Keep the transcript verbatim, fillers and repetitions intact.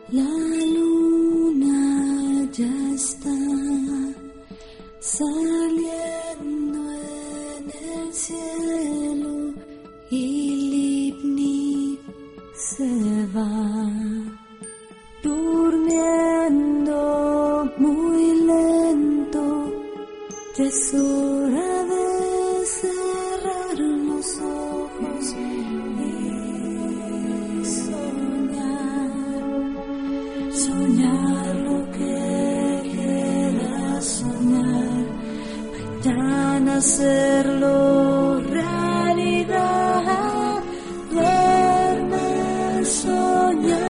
La luna ya está saliendo en el cielo y Livni se va durmiendo muy lento. Ya es hora de cerrar los ojos y soñar, soñar lo que quieras soñar, mañana hacerlo.